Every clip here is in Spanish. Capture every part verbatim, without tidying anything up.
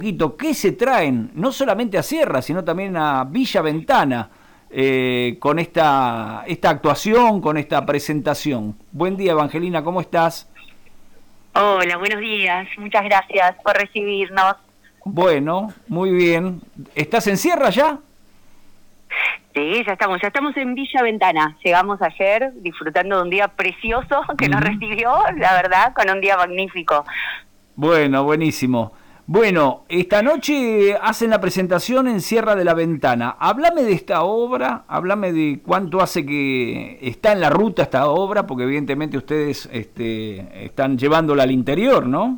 poquito, ¿qué se traen? No solamente a Sierra, sino también a Villa Ventana, eh, con esta, esta actuación, con esta presentación. Buen día, Evangelina, ¿cómo estás? Hola, buenos días. Muchas gracias por recibirnos. Bueno, muy bien. ¿Estás en Sierra ya? Sí, ya estamos, ya estamos en Villa Ventana. Llegamos ayer disfrutando de un día precioso que uh-huh. nos recibió, la verdad, con un día magnífico. Bueno, buenísimo. Bueno, esta noche hacen la presentación en Sierra de la Ventana. Háblame de esta obra, háblame de cuánto hace que está en la ruta esta obra, porque evidentemente ustedes este, están llevándola al interior, ¿no?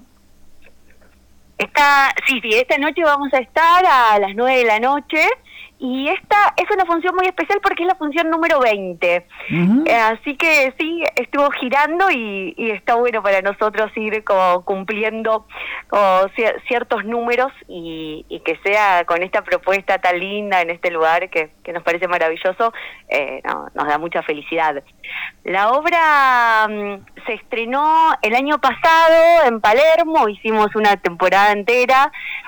Esta, sí, sí, esta noche vamos a estar a las nueve de la noche. Y esta es una función muy especial porque es la función número veinte. Uh-huh. Eh, así que sí, estuvo girando y, y está bueno para nosotros ir como cumpliendo como cier- ciertos números y, y que sea con esta propuesta tan linda en este lugar que, que nos parece maravilloso, eh, no, nos da mucha felicidad. La obra um, se estrenó el año pasado en Palermo, hicimos una temporada entera.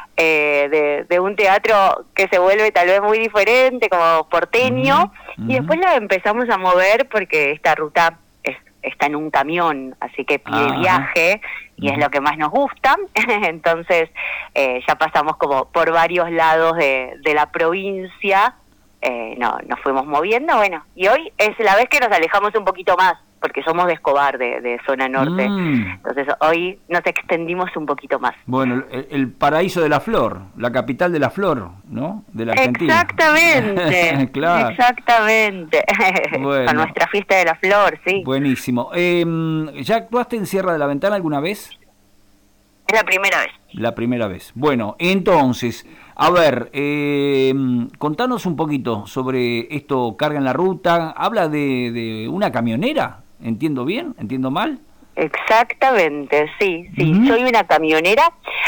Eh, de, de un teatro que se vuelve tal vez muy diferente, como porteño, uh-huh. y después la empezamos a mover porque esta ruta es, está en un camión, así que pide uh-huh. viaje, y uh-huh. es lo que más nos gusta. Entonces eh, ya pasamos como por varios lados de, de la provincia, eh, no, nos fuimos moviendo, bueno, y hoy es la vez que nos alejamos un poquito más, porque somos de Escobar, de, de zona norte. Mm. Entonces hoy nos extendimos un poquito más. Bueno, el, el paraíso de la flor, la capital de la flor, ¿no? De la Argentina. Exactamente, claro. Exactamente. Bueno. A nuestra fiesta de la flor, sí. Buenísimo. Eh, ¿Ya actuaste en Sierra de la Ventana alguna vez? Es la primera vez. La primera vez. Bueno, entonces, a ver, eh, contanos un poquito sobre esto, Carga en la Ruta. ¿Habla de, de una camionera? ¿Entiendo bien? ¿Entiendo mal? Exactamente, sí, sí. Uh-huh. Soy una camionera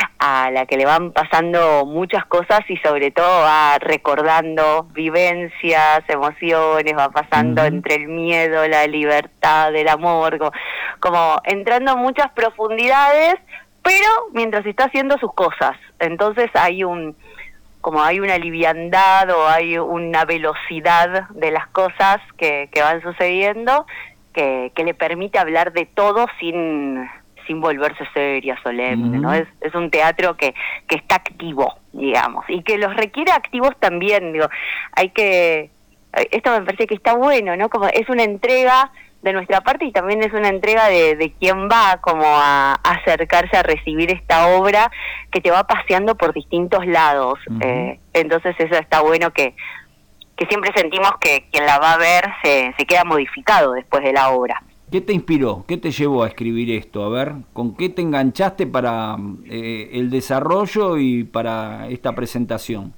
a la que le van pasando muchas cosas y sobre todo va recordando vivencias, emociones, va pasando uh-huh. entre el miedo, la libertad, el amor, como, como entrando en muchas profundidades, pero mientras está haciendo sus cosas. Entonces hay un como hay una liviandad o hay una velocidad de las cosas que, que van sucediendo que, que le permite hablar de todo sin sin volverse seria, solemne, uh-huh. ¿no? Es, es un teatro que, que está activo, digamos, y que los requiere activos también, digo, hay que, esto me parece que está bueno, ¿no? Como es una entrega de nuestra parte y también es una entrega de, de quien va como a, a acercarse a recibir esta obra que te va paseando por distintos lados. Uh-huh. Eh, entonces eso está bueno que, que siempre sentimos que quien la va a ver se, se queda modificado después de la obra. ¿Qué te inspiró? ¿Qué te llevó a escribir esto? A ver, ¿con qué te enganchaste para eh, el desarrollo y para esta presentación?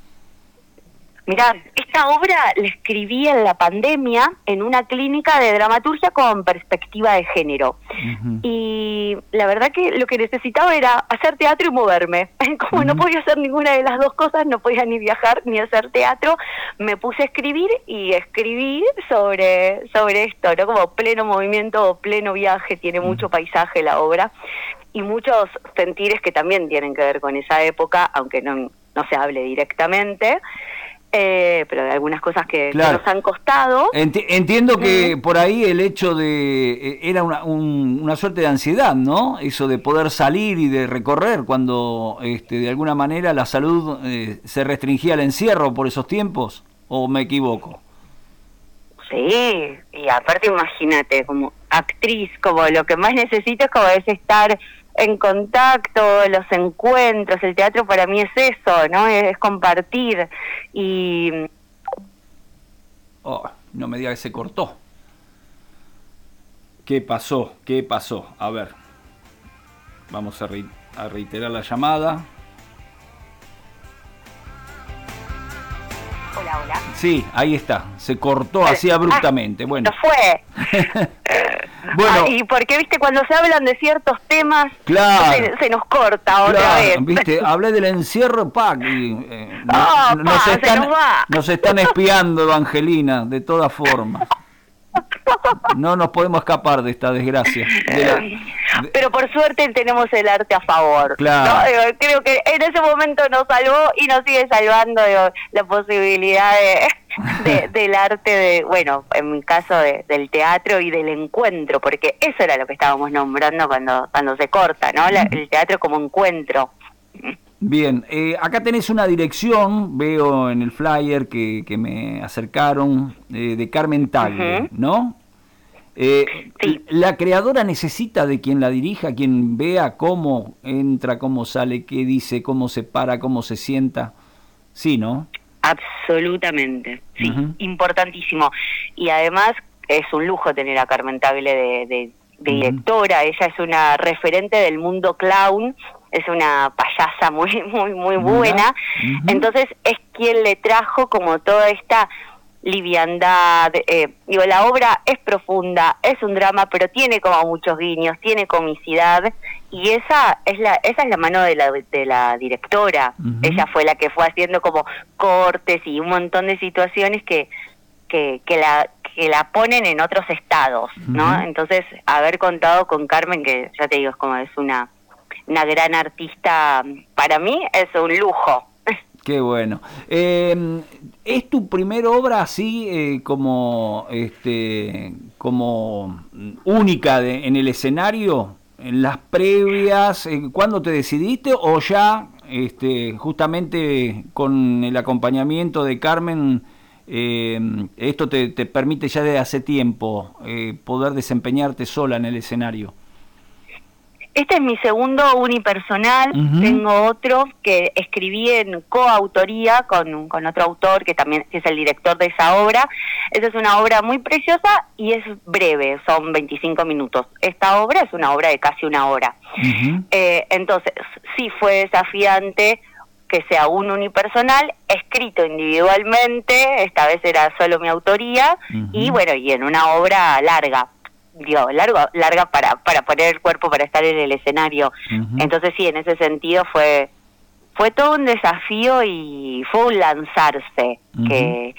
Mirá, esta obra la escribí en la pandemia en una clínica de dramaturgia con perspectiva de género. Uh-huh. Y la verdad que lo que necesitaba era hacer teatro y moverme. Como uh-huh. no podía hacer ninguna de las dos cosas, no podía ni viajar ni hacer teatro, me puse a escribir y escribí sobre, sobre esto, ¿no? Como pleno movimiento, pleno viaje, tiene uh-huh. mucho paisaje la obra y muchos sentires que también tienen que ver con esa época, aunque no, no se hable directamente. Eh, pero de algunas cosas que, claro. que nos han costado. Enti- entiendo que mm. por ahí el hecho de... Eh, era una, un, una suerte de ansiedad, ¿no? Eso de poder salir y de recorrer cuando este, de alguna manera la salud eh, se restringía al encierro por esos tiempos, ¿o me equivoco? Sí, y aparte imagínate, como actriz, como lo que más necesito es como es estar en contacto, los encuentros, el teatro para mí es eso, ¿no? Es, es compartir y... Oh, no me diga que se cortó. ¿Qué pasó? ¿Qué pasó? A ver, vamos a, re- a reiterar la llamada. Hola, hola. Sí, ahí está, se cortó vale. así abruptamente. Ah, bueno. No fue. Bueno, ah, y porque, viste, cuando se hablan de ciertos temas, claro, se, se nos corta claro, otra vez. Viste, hablé del encierro, pa, y, eh, oh, no, pa, nos, están, se nos va. nos están espiando, Evangelina, de todas formas. No nos podemos escapar de esta desgracia. De la, de... Pero por suerte tenemos el arte a favor. Claro. ¿No? Digo, creo que en ese momento nos salvó y nos sigue salvando, digo, la posibilidad de, de, del arte, de, bueno, en mi caso de, del teatro y del encuentro, porque eso era lo que estábamos nombrando cuando, cuando se corta, ¿no? La, el teatro como encuentro. Bien, eh, acá tenés una dirección, veo en el flyer que, que me acercaron, eh, de Carmen Tagle, uh-huh. ¿no? Eh, sí. La creadora necesita de quien la dirija, quien vea cómo entra, cómo sale, qué dice, cómo se para, cómo se sienta. Sí, ¿no? Absolutamente, sí, uh-huh. Importantísimo. Y además es un lujo tener a Carmen Tagle de, de, de uh-huh. directora. Ella es una referente del mundo clown, es una payasa muy, muy, muy buena. Uh-huh. Entonces es quien le trajo como toda esta liviandad. Eh, digo, la obra es profunda, es un drama, pero tiene como muchos guiños, tiene comicidad, y esa es la esa es la mano de la de la directora. Uh-huh. Ella fue la que fue haciendo como cortes y un montón de situaciones que que, que la que la ponen en otros estados, ¿no? Uh-huh. Entonces, haber contado con Carmen, que ya te digo, es como es una una gran artista, para mí es un lujo. Qué bueno. Eh, ¿Es tu primera obra así eh, como este como única de, en el escenario? ¿En las previas? Eh, ¿Cuándo te decidiste? ¿O ya este justamente con el acompañamiento de Carmen eh, esto te, te permite ya desde hace tiempo eh, poder desempeñarte sola en el escenario? Este es mi segundo unipersonal. Uh-huh. Tengo otro que escribí en coautoría con, con otro autor que también que es el director de esa obra. Esa es una obra muy preciosa y es breve, son veinticinco minutos. Esta obra es una obra de casi una hora. Uh-huh. Eh, entonces, sí fue desafiante que sea un unipersonal, escrito individualmente, esta vez era solo mi autoría, uh-huh. y bueno, y en una obra larga. Digo, largo, larga para para poner el cuerpo para estar en el escenario. Uh-huh. Entonces sí, en ese sentido fue fue todo un desafío y fue un lanzarse uh-huh. que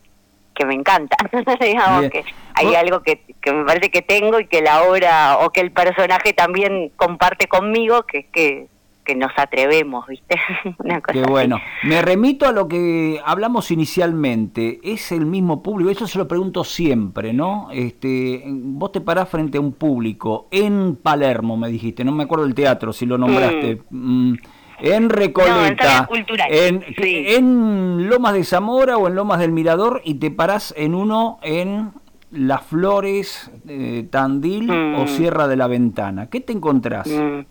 que me encanta. Digamos Bien. que hay oh. algo que, que me parece que tengo y que la obra o que el personaje también comparte conmigo, que es que que nos atrevemos, ¿viste? Una cosa Qué así. bueno. Me remito a lo que hablamos inicialmente. Es el mismo público, eso se lo pregunto siempre, ¿no? Este, vos te parás frente a un público en Palermo, me dijiste, no me acuerdo del teatro, si lo nombraste. Mm. En Recoleta, no, en, en, sí. en Lomas de Zamora o en Lomas del Mirador, y te parás en uno en Las Flores, eh, Tandil mm. o Sierra de la Ventana. ¿Qué te encontrás? Mm.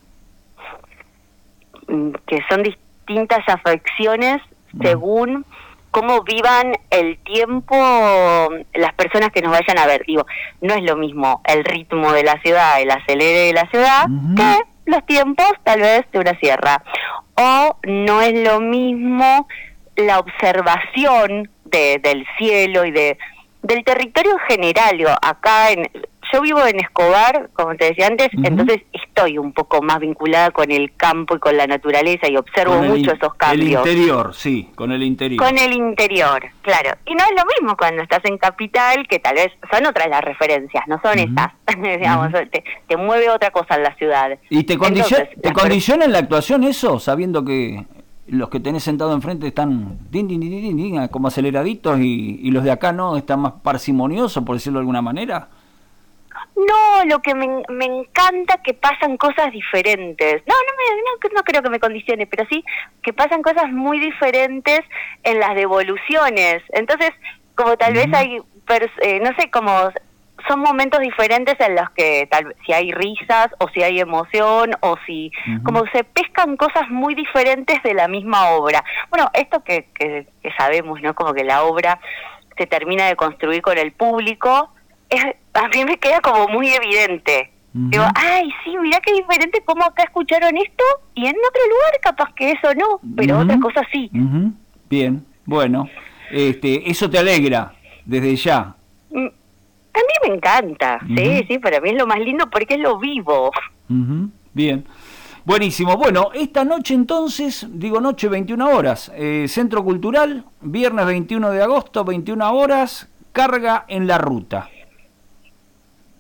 Que son distintas afecciones según cómo vivan el tiempo las personas que nos vayan a ver. Digo, no es lo mismo el ritmo de la ciudad, el acelere de la ciudad, uh-huh. que los tiempos tal vez de una sierra. O no es lo mismo la observación de, del cielo y de del territorio en general. Digo, acá en... Yo vivo en Escobar, como te decía antes, uh-huh. entonces estoy un poco más vinculada con el campo y con la naturaleza y observo mucho in- esos cambios. El interior, sí, con el interior. Con el interior, claro. Y no es lo mismo cuando estás en capital, que tal vez son otras las referencias, no son uh-huh. esas. Digamos, uh-huh. te, te mueve otra cosa en la ciudad. ¿Y te, condiciona, entonces, te condiciona en la actuación eso, sabiendo que los que tenés sentado enfrente están din, din, din, din, din, como aceleraditos y, y los de acá no, están más parsimoniosos, por decirlo de alguna manera? No, lo que me, me encanta que pasan cosas diferentes. No, no, me, no, no creo que me condicione, pero sí que pasan cosas muy diferentes en las devoluciones. Entonces, como tal uh-huh. vez hay, pers- eh, no sé, como son momentos diferentes en los que tal si hay risas o si hay emoción o si uh-huh. como se pescan cosas muy diferentes de la misma obra. Bueno, esto que, que, que sabemos, ¿no? Como que la obra se termina de construir con el público. Es, a mí me queda como muy evidente. Uh-huh. Digo, ay, sí, mirá qué diferente cómo acá escucharon esto y en otro lugar capaz que eso no, pero uh-huh. otra cosa sí. Uh-huh. Bien, bueno, este, eso te alegra desde ya. Mm, a mí me encanta, uh-huh. sí, sí, para mí es lo más lindo porque es lo vivo. Uh-huh. Bien, buenísimo. Bueno, esta noche entonces, digo noche, veintiuna horas, eh, Centro Cultural, viernes veintiuno de agosto, veintiuna horas, Carga en la Ruta.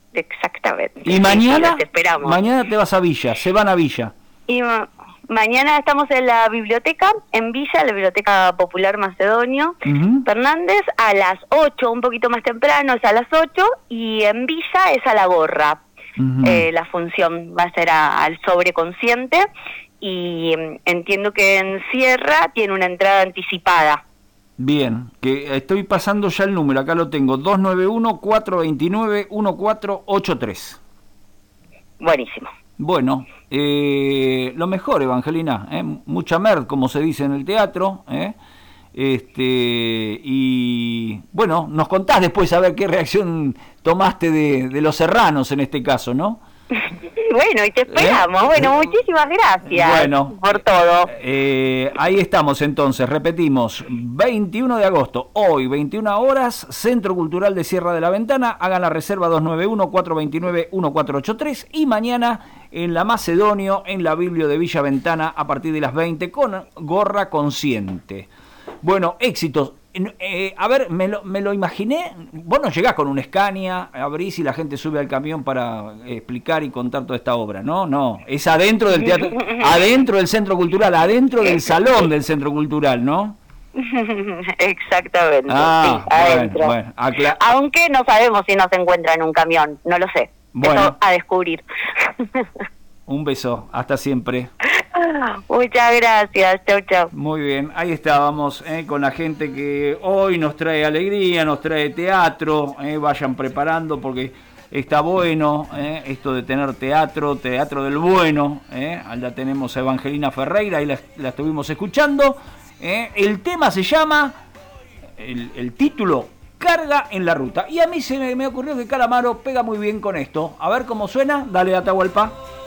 Exactamente. ¿Y mañana? Te esperamos. Mañana te vas a Villa, se van a Villa. Y ma mañana estamos en la biblioteca, en Villa, la Biblioteca Popular Macedonio uh-huh. Fernández, a las ocho, un poquito más temprano, es a las ocho, y en Villa es a la gorra. Uh-huh. eh, la función va a ser a, al sobreconsciente, y um, entiendo que en Sierra tiene una entrada anticipada. Bien, que estoy pasando ya el número, acá lo tengo, dos nueve uno, cuatro dos nueve, uno cuatro ocho tres. Buenísimo. Bueno, eh, lo mejor, Evangelina, ¿eh? Mucha mer, como se dice en el teatro, ¿eh? Este, y bueno, nos contás después a ver qué reacción tomaste de, de Los Serranos en este caso, ¿no? Bueno, y te esperamos. ¿Eh? Bueno, muchísimas gracias bueno, por todo. Eh, ahí estamos entonces, repetimos, veintiuno de agosto, hoy, veintiuna horas, Centro Cultural de Sierra de la Ventana, hagan la reserva dos nueve uno, cuatro dos nueve, uno cuatro ocho tres, y mañana en la Macedonio, en la Biblio de Villa Ventana, a partir de las veinte, con gorra consciente. Bueno, éxitos. Eh, a ver, me lo, me lo imaginé, vos no llegás con un Scania, abrís y la gente sube al camión para explicar y contar toda esta obra, no, no, es adentro del teatro, adentro del Centro Cultural, adentro del salón del Centro Cultural, ¿no? Exactamente, ah, sí, adentro. Bueno, bueno, aunque no sabemos si nos encuentra en un camión, no lo sé, bueno, eso a descubrir. Un beso, hasta siempre. Muchas gracias, chau chau. Muy bien, ahí estábamos eh, con la gente que hoy nos trae alegría, nos trae teatro, eh, vayan preparando porque está bueno eh, esto de tener teatro, teatro del bueno, eh, allá tenemos a Evangelina Ferreira, ahí la, la estuvimos escuchando, eh, el tema se llama, el, el título, Carga en la Ruta, y a mí se me, me ocurrió que Calamaro pega muy bien con esto, a ver cómo suena, dale Atahualpa.